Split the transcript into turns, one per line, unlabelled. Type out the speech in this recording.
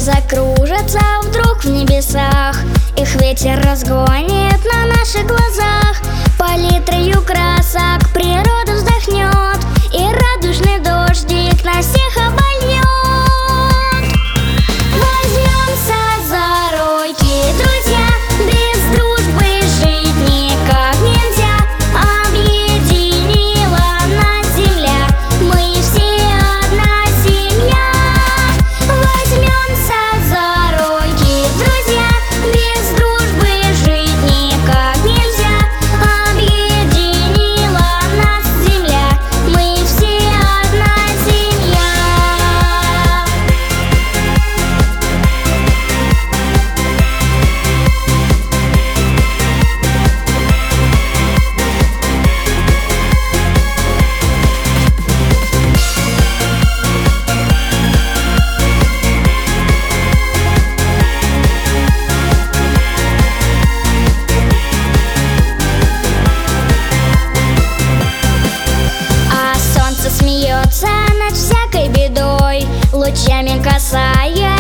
закружатся вдруг в небесах. Их ветер разгонит на наших глазах. Палитрою красок природа вздохнет, и радужный дождик на всех обольет. Возьмемся за руки, друзья, без дружбы жить никак нельзя. Объединила нас земля, мы все одна семья. Возьмемся за руки, друзья, без дружбы жить никак нельзя. Объединила нас земля, мы все одна семья. А солнце смеется над всякой бедой, лучами касаясь